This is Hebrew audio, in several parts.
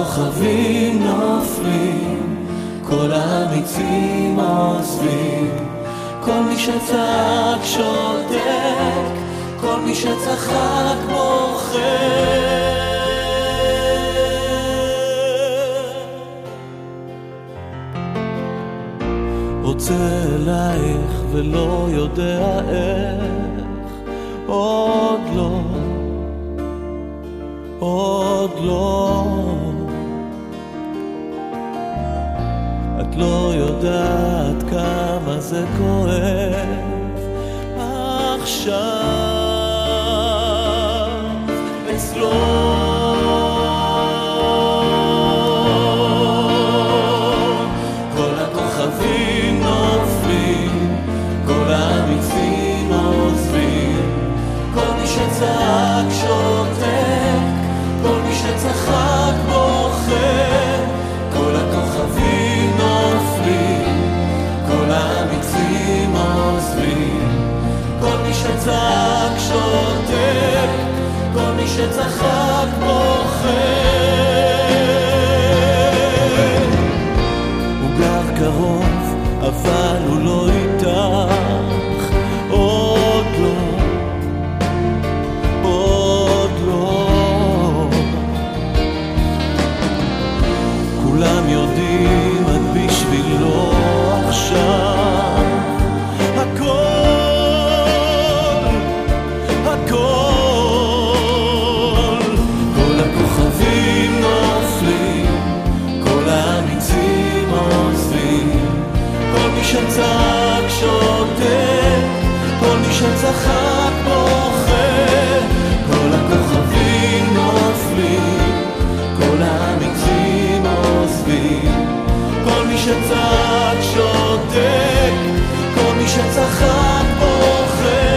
הכוכבים נופלים, כל האמיצים עוזבים, כל מי שצעק שותק, כל מי שצחק בוכה. רוצה אלייך ולא יודע איך, עוד לא, עוד לא. את לא יודעת כמה זה כואב עכשיו אצלו. כל הכוכבים נופלים, כל האמיצים עוזבים, כל מי שצעק שותק, כל מי שצחק בוכה. כל הכוכבים נופלים, כל האמיצים עוזבים, כל מי שצעק שותק, כל מי שצחק בוכה. הוא גר קרוב אבל הוא לא איתך, עוד לא, עוד לא. כולם יודעים את בשבילו עכשיו הכל, הכל. כל הכוכבים נופלים, כל האמיצים עוזבים, כל מי שצעק שותק, כל מי שצחק בוכה. כל הכוכבים נופלים, כל האמיצים עוזבים, כל מי שצעק שותק, כל מי שצחק בוכה.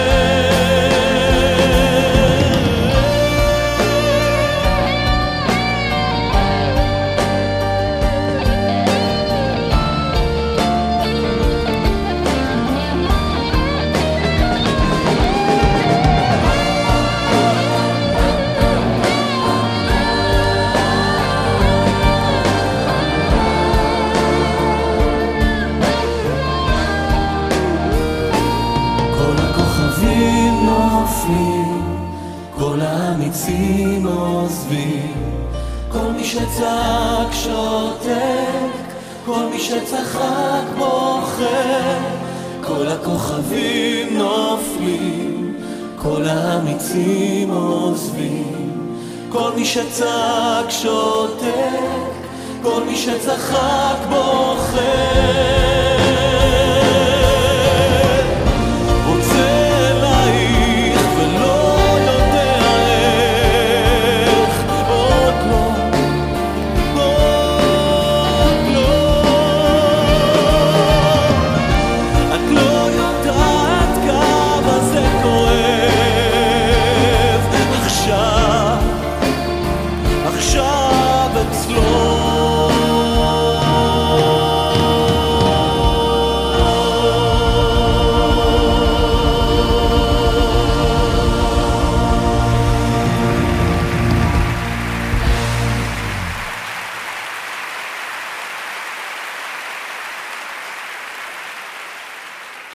כל האמיצים עוזבים, כל מי שצעק שותק, כל מי שצחק בוכה. כל הכוכבים נופלים, כל האמיצים עוזבים, כל מי שצעק שותק, כל מי שצחק בוכה.